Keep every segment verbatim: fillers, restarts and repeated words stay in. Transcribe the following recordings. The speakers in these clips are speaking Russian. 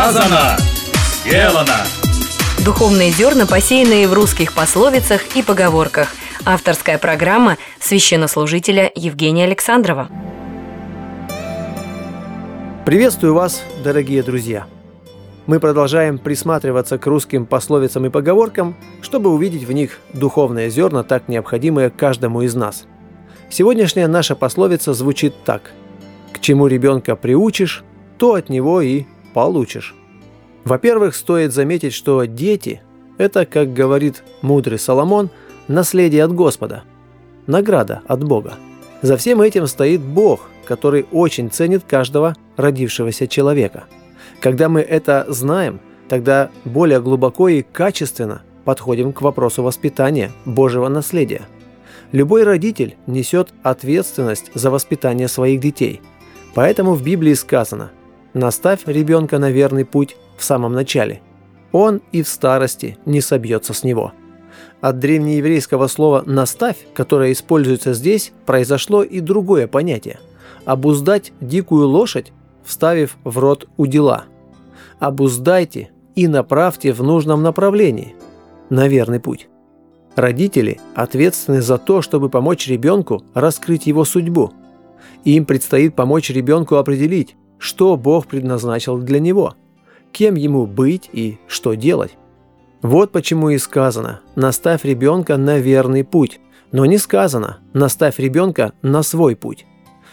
Сказано, сделано. Духовные зерна, посеянные в русских пословицах и поговорках. Авторская программа священнослужителя Евгения Александрова. Приветствую вас, дорогие друзья! Мы продолжаем присматриваться к русским пословицам и поговоркам, чтобы увидеть в них духовные зерна, так необходимые каждому из нас. Сегодняшняя наша пословица звучит так: «К чему ребенка приучишь, то от него и получишь». Во-первых, стоит заметить, что дети – это, как говорит мудрый Соломон, наследие от Господа, награда от Бога. За всем этим стоит Бог, который очень ценит каждого родившегося человека. Когда мы это знаем, тогда более глубоко и качественно подходим к вопросу воспитания Божьего наследия. Любой родитель несет ответственность за воспитание своих детей. Поэтому в Библии сказано: «Наставь ребенка на верный путь в самом начале. Он и в старости не собьется с него». От древнееврейского слова «наставь», которое используется здесь, произошло и другое понятие – обуздать дикую лошадь, вставив в рот удила. Обуздайте и направьте в нужном направлении, на верный путь. Родители ответственны за то, чтобы помочь ребенку раскрыть его судьбу. Им предстоит помочь ребенку определить, что Бог предназначил для него, кем ему быть и что делать. Вот почему и сказано: «Наставь ребенка на верный путь», но не сказано: «Наставь ребенка на свой путь».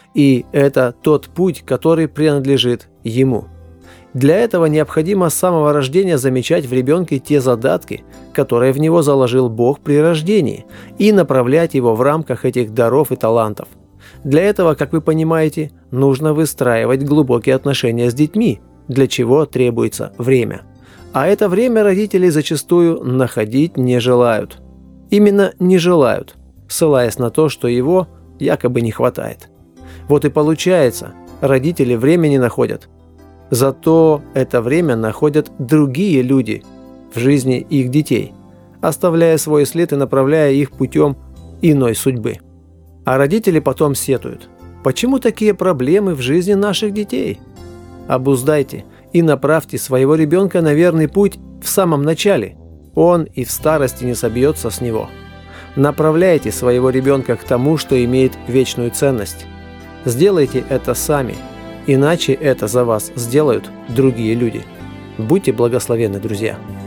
И это тот путь, который принадлежит ему. Для этого необходимо с самого рождения замечать в ребенке те задатки, которые в него заложил Бог при рождении, и направлять его в рамках этих даров и талантов. Для этого, как вы понимаете, нужно выстраивать глубокие отношения с детьми, для чего требуется время. А это время родители зачастую находить не желают. Именно не желают, ссылаясь на то, что его якобы не хватает. Вот и получается, родители время не находят. Зато это время находят другие люди в жизни их детей, оставляя свой след и направляя их путем иной судьбы. А родители потом сетуют: почему такие проблемы в жизни наших детей? Обуздайте и направьте своего ребенка на верный путь в самом начале. Он и в старости не собьется с него. Направляйте своего ребенка к тому, что имеет вечную ценность. Сделайте это сами, иначе это за вас сделают другие люди. Будьте благословенны, друзья!